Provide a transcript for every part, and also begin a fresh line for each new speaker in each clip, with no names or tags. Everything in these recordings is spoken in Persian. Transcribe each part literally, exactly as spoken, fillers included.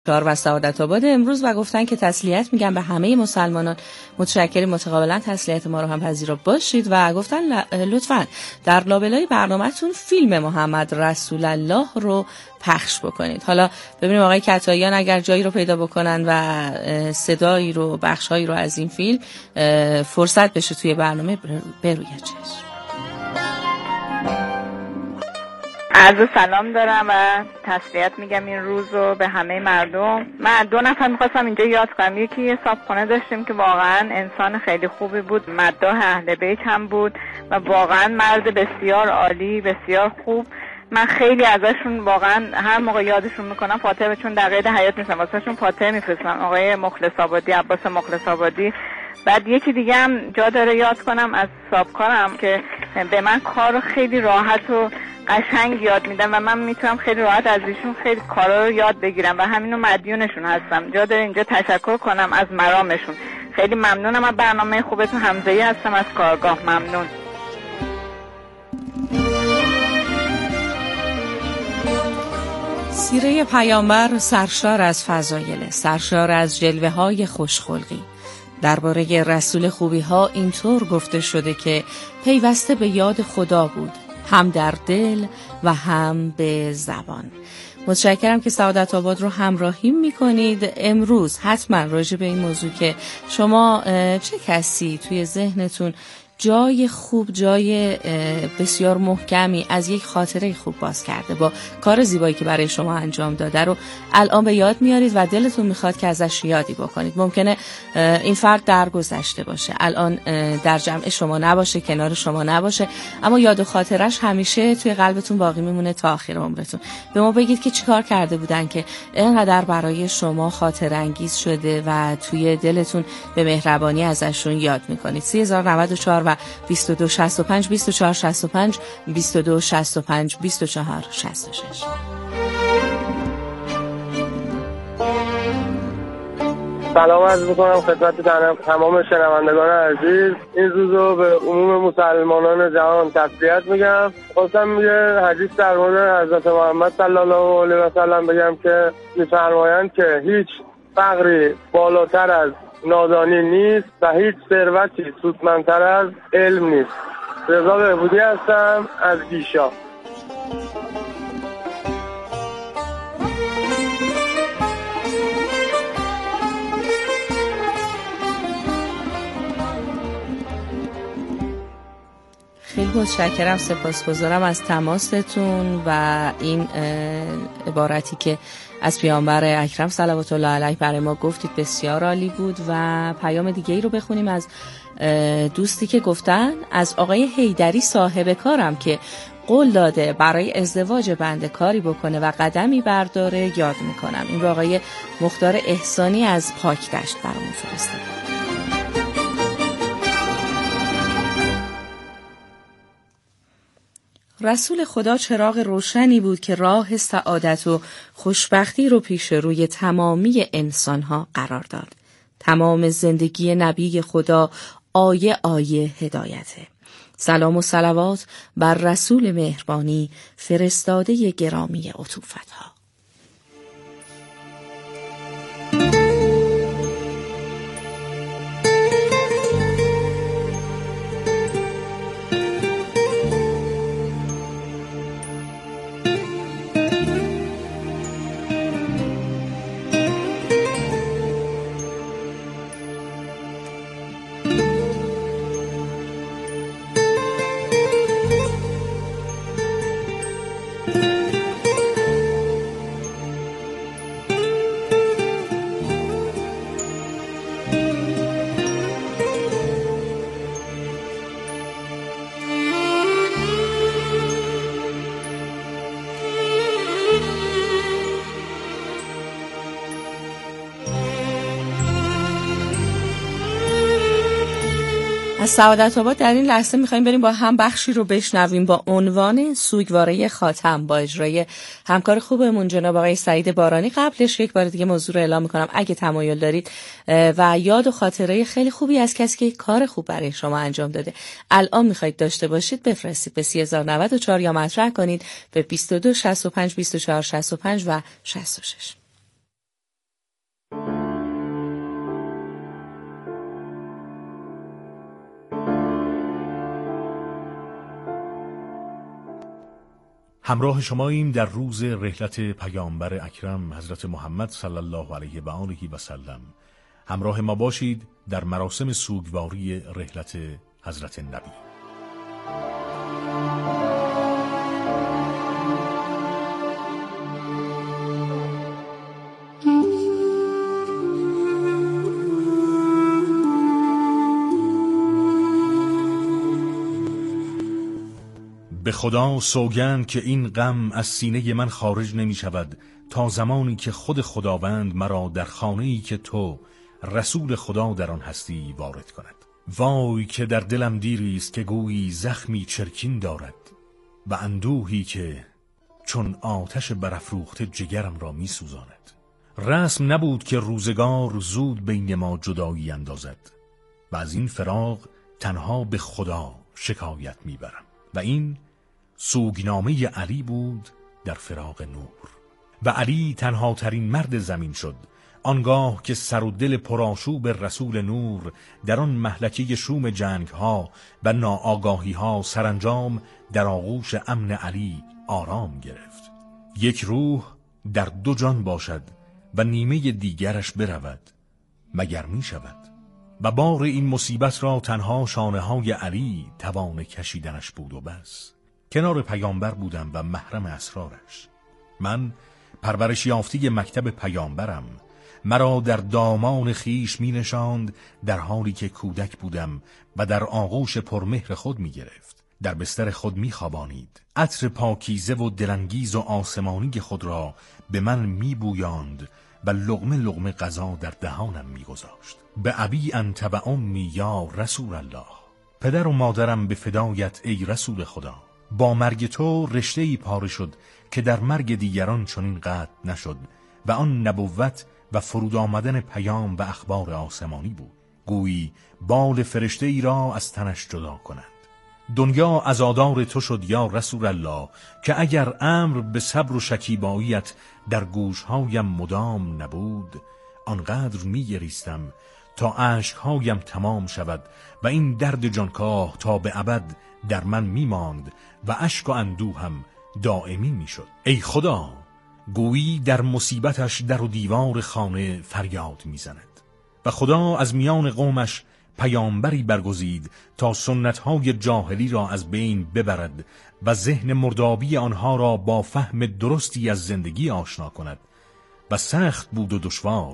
کار و سعادت آباد امروز و گفتن که تسلیت میگن به همه مسلمانان. متشکریم، متقابلا تسلیت ما رو هم پذیرا باشید و گفتن لطفاً در لابلای برنامه‌تون فیلم محمد رسول الله رو پخش بکنید. حالا ببینیم آقای کتاییان اگر جایی رو پیدا بکنن و صدایی رو، بخشایی رو از این فیلم فرصت بشه توی برنامه بروی چشم.
عرض سلام دارم و تسلیت میگم این روز رو به همه مردم. من دو نفر میخواستم اینجا یاد کنم. یکی یه صاحبخونه داشتیم که واقعا انسان خیلی خوبی بود، مداح اهل بیت هم بود و واقعا مرد بسیار عالی، بسیار خوب. من خیلی ازشون واقعا هر موقع یادشون میکنم فاتحه، چون در قید حیات نیستم، واسهشون فاتحه میفرستم. آقای مخلص آبادی، عباس مخلص آبادی. بعد یکی دیگه هم جا داره یاد کنم از صاحبکارم که به من کار خیلی راحت و قشنگ یاد میدن و من میتونم خیلی راحت از ایشون خیلی کارا رو یاد بگیرم و همینو مدیونشون هستم. جا داره اینجا تشکر کنم از مرامشون. خیلی ممنونم از برنامه خوبتون. حمزه‌ای هستم از کارگاه. ممنون.
سیره پیامبر سرشار از فضایل، سرشار از جلوه های خوشخلقی. درباره رسول خوبی ها اینطور گفته شده که پیوسته به یاد خدا بود، هم در دل و هم به زبان. متشکرم که سعادت آباد رو همراهی میکنید. امروز حتما راجع به این موضوع که شما چه کسی توی ذهنتون جای خوب، جای بسیار محکمی از یک خاطره خوب باز کرده با کار زیبایی که برای شما انجام داده رو الان به یاد میارید و دلتون میخواد که ازش یادی بکنید. ممکنه این فرد درگذشته باشه، الان در جمع شما نباشه، کنار شما نباشه، اما یاد و خاطرش همیشه توی قلبتون باقی میمونه تا آخر عمرتون. به ما بگید که چیکار کرده بودن که اینقدر برای شما خاطره انگیز شده و توی دلتون به مهربانی ازشون یاد میکنید. سه هزار و نود و چهار و بیست و دو شصت و پنج بیست و چهار شصت و پنج بیست و دو شصت و پنج بیست و چهار شصت و شش.
سلام عرض میکنم خدمت تمام شنوندگان عزیز. این روز رو به عموم مسلمانان جهان تسلیت میگم. خواستم یه حدیث در مورد حضرت محمد صلی الله علیه و سلم بگم که میفرمایند که هیچ فقری بالاتر از نادانی نیست و هیچ ثروتی سودمندتر از علم نیست. رضا بهبودی هستم از بیشا.
خیلی متشکرم، سپاسگزارم از تماستون و این عبارتی که از پیامبر اکرم صلوات الله علیه برای ما گفتید بسیار عالی بود. و پیام دیگه ای رو بخونیم از دوستی که گفتن از آقای حیدری صاحب کارم که قول داده برای ازدواج بنده کاری بکنه و قدمی برداره یاد میکنم. این رو آقای مختار احسانی از پاکدشت برامون فرستاد. رسول خدا چراغ روشنی بود که راه سعادت و خوشبختی رو پیش روی تمامی انسانها قرار داد. تمام زندگی نبی خدا آیه آیه هدایته. سلام و صلوات بر رسول مهربانی، فرستاده گرامی عطوفتها. از سعادت آباد در این لحظه میخواییم بریم با هم بخشی رو بشنویم با عنوان سوگواره خاتم با اجرای همکار خوبمون جناب آقای سعید بارانی. قبلش یک بار دیگه موضوع رو اعلام میکنم اگه تمایل دارید و یاد و خاطره خیلی خوبی از کسی که کار خوب برای شما انجام داده الان میخواید داشته باشید بفرستید به سه هزار و نود و چهار یا مطرح کنید به بیست و دو شصت و پنج بیست و چهار شصت و پنج و شصت و شش.
همراه شماییم در روز رحلت پیامبر اکرم حضرت محمد صلی الله علیه و آله و سلم. همراه ما باشید در مراسم سوگواری رحلت حضرت نبی. به خدا سوگند که این غم از سینه من خارج نمی شود تا زمانی که خود خداوند مرا در خانه‌ای که تو رسول خدا در آن هستی وارد کند. وای که در دلم دیری است که گویی زخمی چرکین دارد و اندوهی که چون آتش برافروخته جگرم را می سوزاند. رسم نبود که روزگار زود بین ما جدایی اندازد و از این فراق تنها به خدا شکایت می برم. و این سوگنامه علی بود در فراق نور. و علی تنها ترین مرد زمین شد آنگاه که سر و دل پرآشوب رسول نور در آن مهلکه شوم جنگ ها و ناآگاهی ها سرانجام در آغوش امن علی آرام گرفت. یک روح در دو جان باشد و نیمه دیگرش برود مگر می شود؟ و بار این مصیبت را تنها شانه های علی توان کشیدنش بود و بس. کنار پیامبر بودم و محرم اسرارش. من پرورش یافته مکتب پیامبرم. مرا در دامان خیش می نشاند در حالی که کودک بودم و در آغوش پرمهر خود می گرفت. در بستر خود می خوابانید. عطر پاکیزه و دلانگیز و آسمانی خود را به من می بویاند و لقمه لقمه غذا در دهانم می گذاشت. به ابی انت و امی یا رسول الله. پدر و مادرم به فدایت ای رسول خدا. با مرگ تو رشته‌ای پاره شد که در مرگ دیگران چنین قطع نشد و آن نبوت و فرود آمدن پیام و اخبار آسمانی بود. گویی بال فرشته‌ای را از تنش جدا کنند. دنیا عزادار تو شد یا رسول الله که اگر امر به صبر و شکیباییت در گوشهایم مدام نبود آنقدر می‌گریستم تا اشکهایم تمام شود و این درد جانکاه تا به ابد در من می‌ماند و اشک و اندوهم دائمی می‌شد. ای خدا، گویی در مصیبتش در و دیوار خانه فریاد می‌زند و خدا از میان قومش پیامبری برگزید تا سنت‌های جاهلی را از بین ببرد و ذهن مردابی آنها را با فهم درستی از زندگی آشنا کند. و سخت بود و دشوار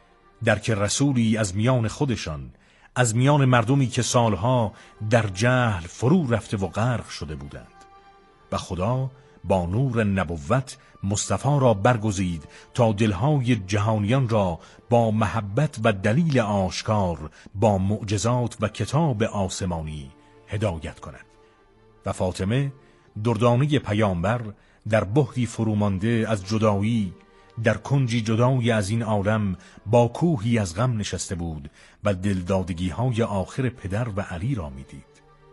درک رسولی از میان خودشان، از میان مردمی که سالها در جهل فرو رفته و غرق شده بودند. و خدا با نور نبوت مصطفی را برگزید تا دلهای جهانیان را با محبت و دلیل آشکار با معجزات و کتاب آسمانی هدایت کند. و فاطمه دردانه پیامبر در بحری فرومانده از جدایی در کنجی جدای از این عالم با کوهی از غم نشسته بود و دلدادگی های آخر پدر و علی را میدید.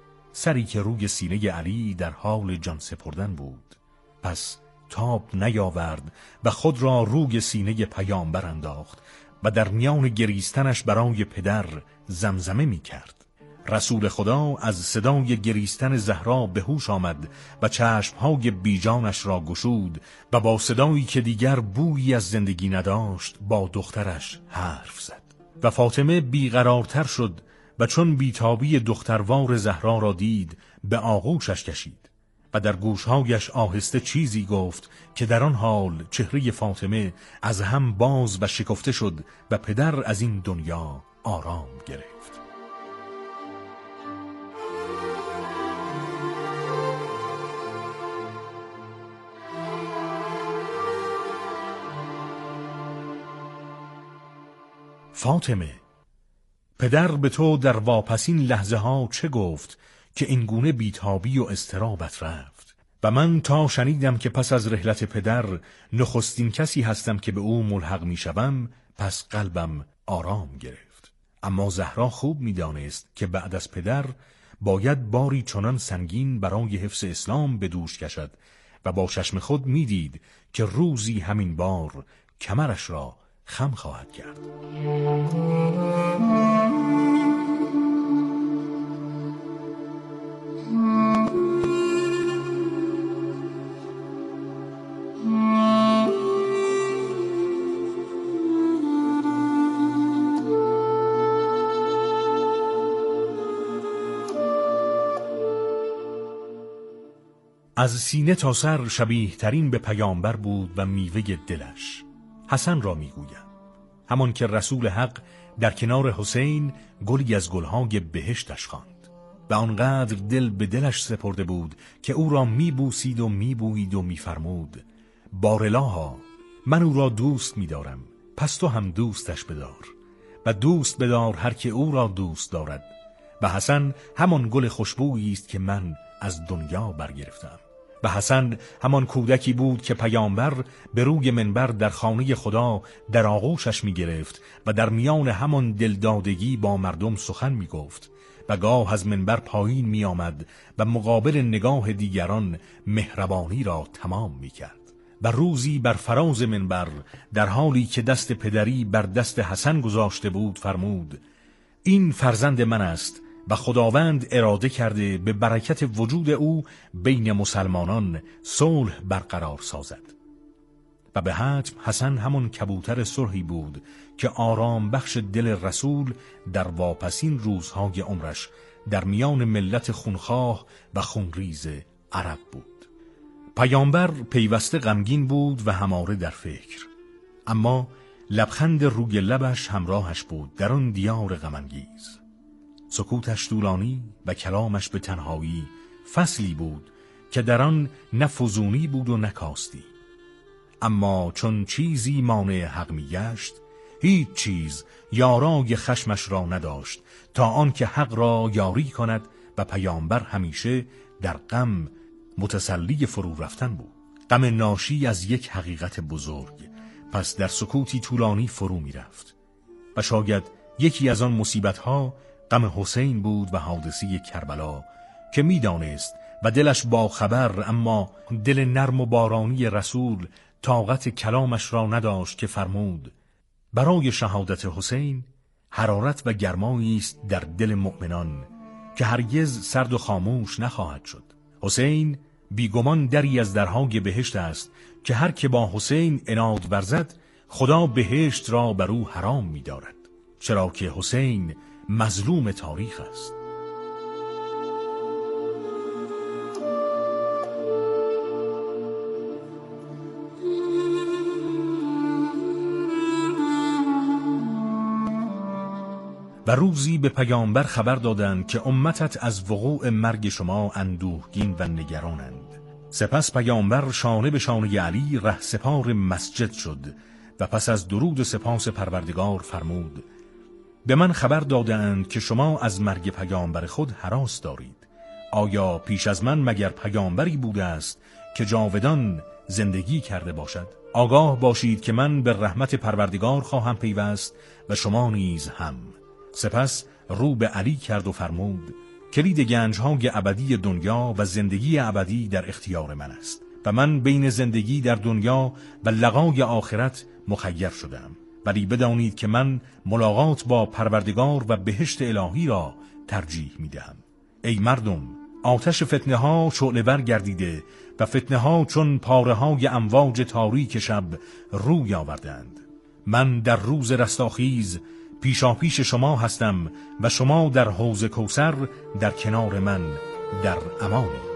سری که روی سینه علی در حال جان سپردن بود. پس تاب نیاورد و خود را روی سینه پیامبر انداخت و در میان گریستنش برای پدر زمزمه می کرد. رسول خدا از صدای گریستن زهرا به هوش آمد و چشمهای بیجانش را گشود و با صدایی که دیگر بویی از زندگی نداشت با دخترش حرف زد. و فاطمه بیقرارتر شد و چون بیتابی دختروار زهرا را دید به آغوشش کشید و در گوشهایش آهسته چیزی گفت که در آن حال چهره فاطمه از هم باز و شکفته شد و پدر از این دنیا آرام گرفت. فاطمه، پدر به تو در واپسین لحظه ها چه گفت که اینگونه بیتابی و اضطرابت رفت؟ و من تا شنیدم که پس از رحلت پدر نخستین کسی هستم که به او ملحق می شوم، پس قلبم آرام گرفت. اما زهرا خوب می دانست که بعد از پدر باید باری چنان سنگین برای حفظ اسلام به دوش کشد و با چشم خود می دید که روزی همین بار کمرش را خم خواهد کرد. از سینه تا سر شبیه ترین به پیامبر بود و میوه دلش. حسن را میگویم، همان که رسول حق در کنار حسین گلی از گلهای بهشتش خواند و آنقدر دل به دلش سپرده بود که او را میبوسید و میبویید و میفرمود: بارالها، من او را دوست می‌دارم، پس تو هم دوستش بدار و دوست بدار هر که او را دوست دارد. و حسن همان گل خوشبویی است که من از دنیا برگرفتم. و حسن همان کودکی بود که پیامبر به روی منبر در خانه خدا در آغوشش می‌گرفت و در میان همان دلدادگی با مردم سخن می‌گفت و گاه از منبر پایین می‌آمد و مقابل نگاه دیگران مهربانی را تمام می‌کرد. و روزی بر فراز منبر در حالی که دست پدری بر دست حسن گذاشته بود فرمود: این فرزند من است و خداوند اراده کرده به برکت وجود او بین مسلمانان صلح برقرار سازد. و به حتم حسن همان کبوتر صلحی بود که آرام بخش دل رسول در واپسین روزهای عمرش در میان ملت خونخواه و خونریز عرب بود. پیامبر پیوسته غمگین بود و هماره در فکر، اما لبخند روی لبش همراهش بود در آن دیار غمانگیز. سکوتش طولانی و کلامش به تنهایی فصلی بود که در آن نه فزونی بود و نه کاستی. اما چون چیزی مانع حق می‌گشت، هیچ چیز یارای خشمش را نداشت تا آن که حق را یاری کند و پیامبر همیشه در غم متسلی فرو رفتن بود. غم ناشی از یک حقیقت بزرگ، پس در سکوتی طولانی فرو می رفت. و شاید یکی از آن مصیبت‌ها غم حسین بود و حادثه کربلا که می دانست و دلش با خبر، اما دل نرم و بارانی رسول طاقت کلامش را نداشت که فرمود: برای شهادت حسین حرارت و گرمایی است در دل مؤمنان که هرگز سرد و خاموش نخواهد شد. حسین بیگمان دری از درهای بهشت است که هر که با حسین عناد ورزد خدا بهشت را بر او حرام می دارد، چرا که حسین مظلوم تاریخ است. و روزی به پیامبر خبر دادند که امتت از وقوع مرگ شما اندوهگین و نگرانند. سپس پیامبر شانه به شانه علی رهسپار مسجد شد و پس از درود و سپاس پروردگار فرمود: به من خبر دادند که شما از مرگ پیامبر خود هراس دارید. آیا پیش از من مگر پیامبری بوده است که جاودان زندگی کرده باشد؟ آگاه باشید که من به رحمت پروردگار خواهم پیوست و شما نیز هم. سپس رو به علی کرد و فرمود: کلید گنج‌های ابدی دنیا و زندگی ابدی در اختیار من است و من بین زندگی در دنیا و لقای آخرت مخیر شدم، ولی بدانید که من ملاقات با پروردگار و بهشت الهی را ترجیح می‌دهم. ای مردم، آتش فتنه ها شعله ور گردیده و فتنه ها چون پاره های امواج تاریک شب روی آوردند. من در روز رستاخیز پیشا پیش شما هستم و شما در حوض کوثر در کنار من در امانید.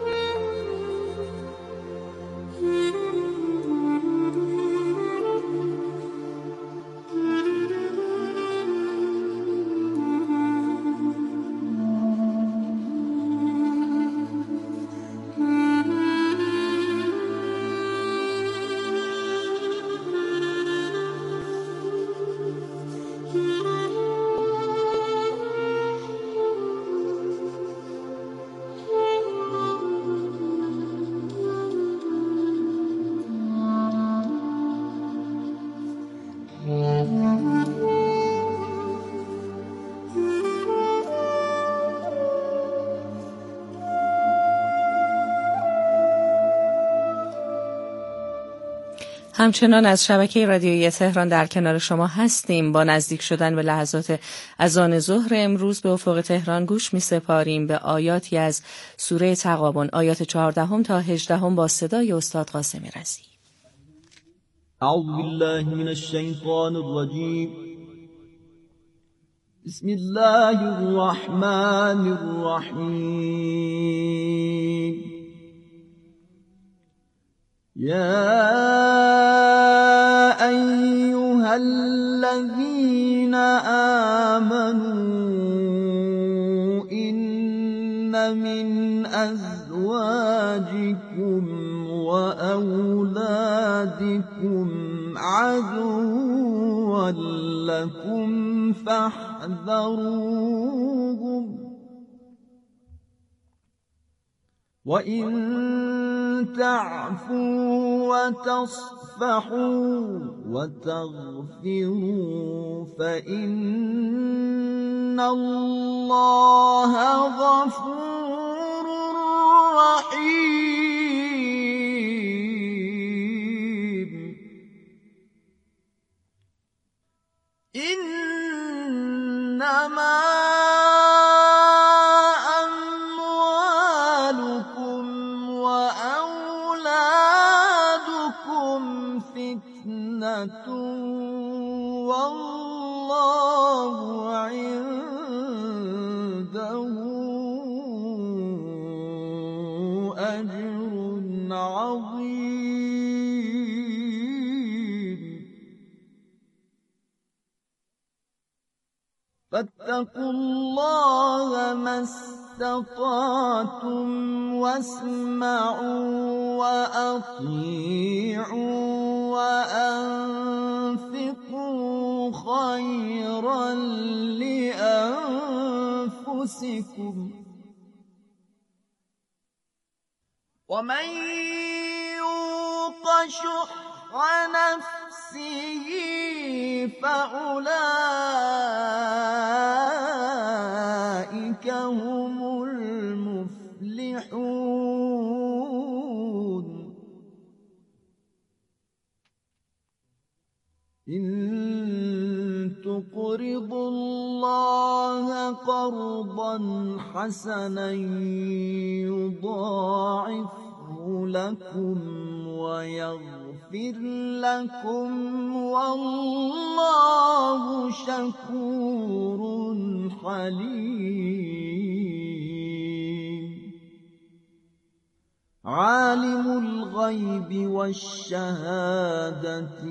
همچنان از شبکه رادیویی تهران در کنار شما هستیم. با نزدیک شدن به لحظات اذان ظهر امروز به افق تهران گوش می سپاریم به آیاتی از سوره تغابن، آیات چهاردهم تا هجدهم با صدای استاد قاسمی رضی.
اعوذ بالله من الشیطان الرجیم. بسم الله الرحمن الرحیم. يا أيها الذين آمنوا إن من أزواجكم وأولادكم عدوا لكم فاحذروهم وإن تعفوا وتصفحوا وتغفروا فإن الله غفور رحيم. إنما والله عنده أجر عظيم. فاتقوا الله ما استطعتم واسمعوا وأطيعوا وأنفقوا خيرا لأنفسكم ومن يوق شح نفسه فأولئك هم المفلحون. إن تقرضوا الله قرضا حسنا يضاعفه لكم ويغفر لكم والله شكور حليم. عالم الغيب والشهادة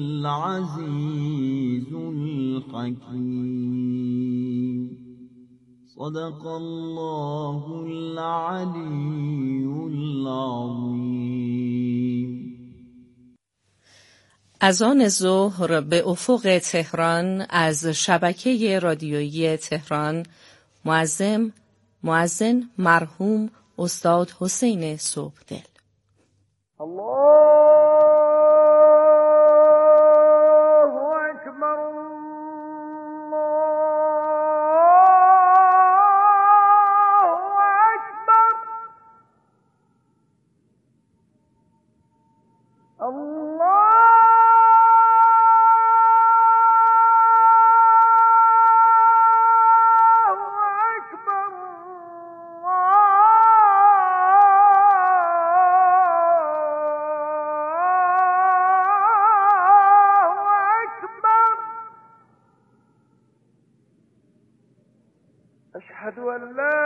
العزيز الحكيم. صدق الله العلي العظيم.
اذان ظهر به افق تهران از شبکه رادیویی تهران. مؤذن مؤذن مرحوم استاد حسین صبحدل.
أشهد أن لا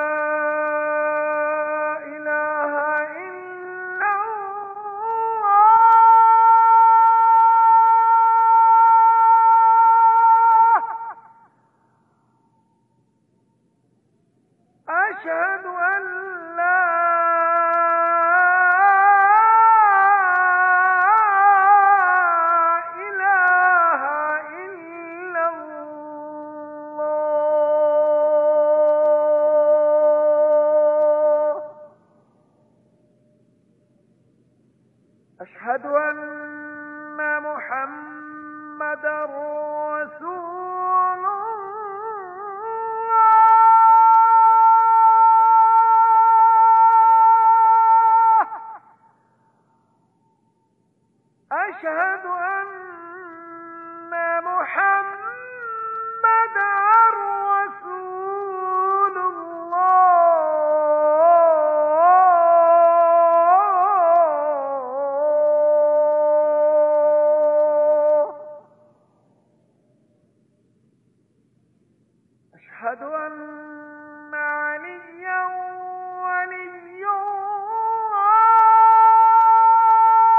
إله إلا الله. أشهد أن لا أشهد أن محمدًا رسول الله. أشهد أن محمدًا رسول الله. أشهد أن عليا ولي الله.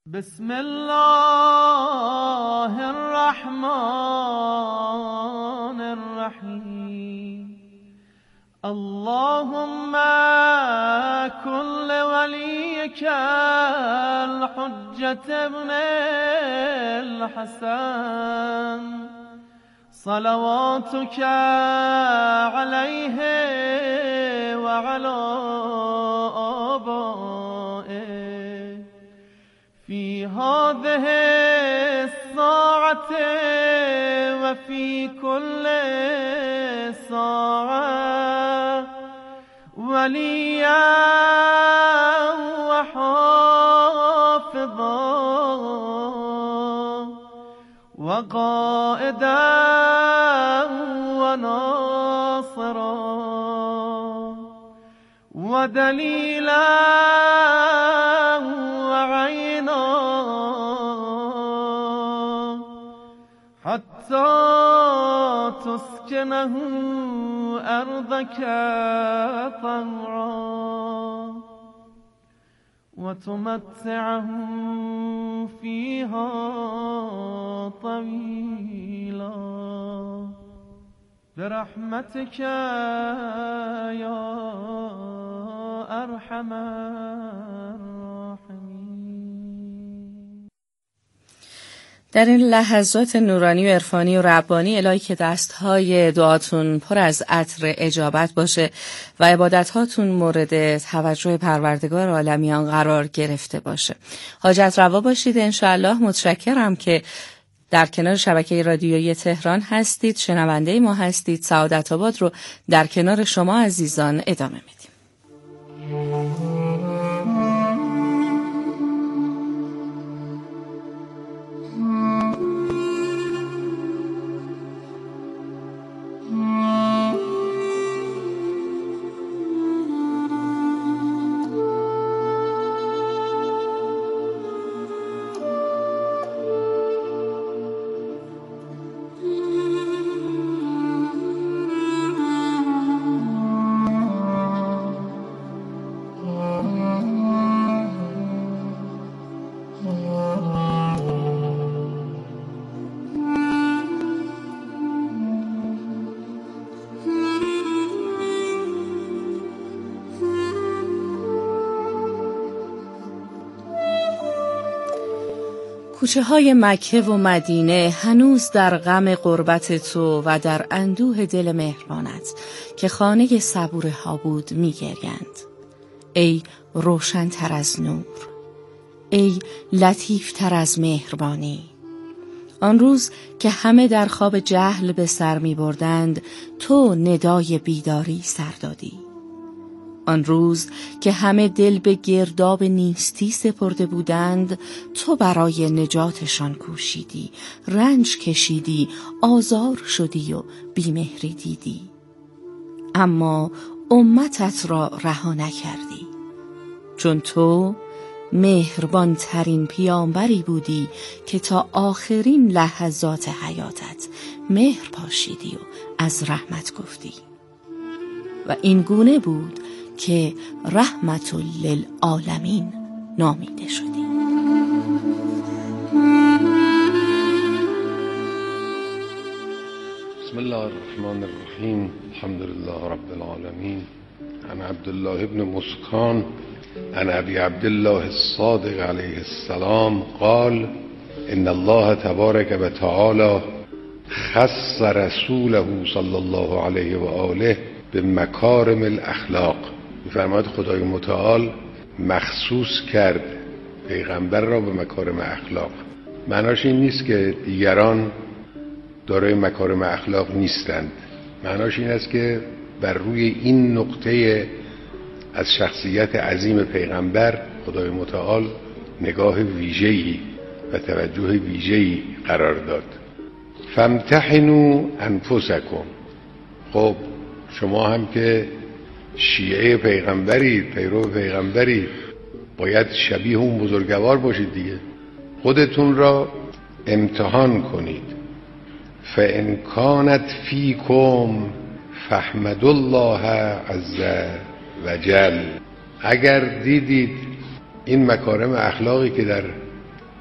بسم الله الرحمن الرحیم اللهم كل وليك الحجة ابن الحسن صلواتك عليه وعلى آبائه في هذه الساعة وفي كل ساعة وليا وحافظا وقائدا وناصرا ودليلا وعينا حتى تسكنه أرضك طوعا وتمتعهم فيها طويلا برحمتك يا أرحم الراحمين.
در این لحظات نورانی و عرفانی و ربانی الهی که دستهای دعاتون پر از عطر اجابت باشه و عبادتهاتون مورد توجه پروردگار عالمیان قرار گرفته باشه. حاجت روا باشید انشاءالله. متشکرم که در کنار شبکه رادیویی تهران هستید، شنونده ما هستید. سعادت آباد رو در کنار شما عزیزان ادامه میدیم. کوچه های مکه و مدینه هنوز در غم غربت تو و در اندوه دل مهربانت که خانه صبوره ها بود می گریند. ای روشن تر از نور، ای لطیف تر از مهربانی. آن روز که همه در خواب جهل به سر می بردند، تو ندای بیداری سر دادی. آن روز که همه دل به گرداب نیستی سپرده بودند، تو برای نجاتشان کوشیدی، رنج کشیدی، آزار شدی و بیمهری دیدی. اما امتت را رها نکردی، چون تو مهربان ترین پیامبری بودی که تا آخرین لحظات حیاتت مهر پاشیدی و از رحمت گفتی. و این گونه بود که رحمت للعالمین نامیده شدی.
بسم الله الرحمن الرحیم. الحمد لله رب العالمین. عن عبدالله ابن مسکان عن ابی عبدالله الصادق علیه السلام قال ان الله تبارک و تعالی خص رسوله صلی الله علیه و آله به مکارم الاخلاق. می‌فرماید خدای متعال مخصوص کرد پیغمبر را به مکارم اخلاق. معناش این نیست که دیگران دارای مکارم اخلاق نیستند. معناش این است که بر روی این نقطه از شخصیت عظیم پیغمبر خدای متعال نگاه ویژه‌ای و توجه ویژه‌ای قرار داد. فامتحنوا انفسکم. خب شما هم که شیعه پیغمبرید، پیرو پیغمبرید، باید شبیه اون بزرگوار باشید دیگه. خودتون را امتحان کنید. فان کانت فیکم فاحمدوا الله عز وجل. اگر دیدید این مکارم اخلاقی که در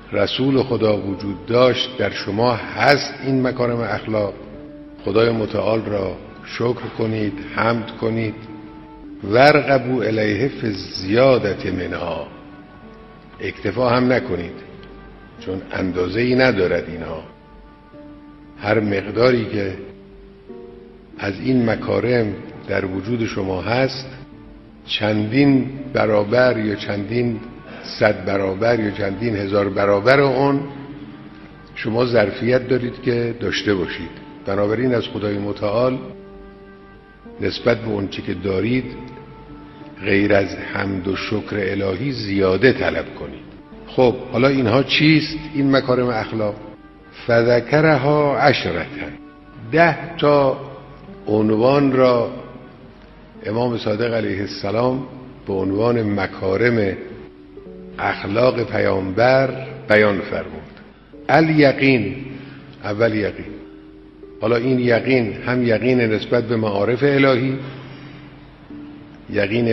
رسول خدا وجود داشت در شما هست این مکارم اخلاق، خدای متعال را شکر کنید، حمد کنید. ورغبوا الیه فی الزیادة منها، اکتفا هم نکنید چون اندازه ای ندارد اینها. هر مقداری که از این مکارم در وجود شما هست چندین برابر یا چندین صد برابر یا چندین هزار برابر اون شما ظرفیت دارید که داشته باشید. بنابراین از خدای متعال نسبت به اون چی که دارید غیر از حمد و شکر الهی زیاده طلب کنید. خب حالا اینها چیست این مکارم اخلاق؟ فذکرها عشرتن، ده تا عنوان را امام صادق علیه السلام به عنوان مکارم اخلاق پیامبر بیان فرمود. الیقین، اول یقین. حالا این یقین هم یقین نسبت به معارف الهی، یقین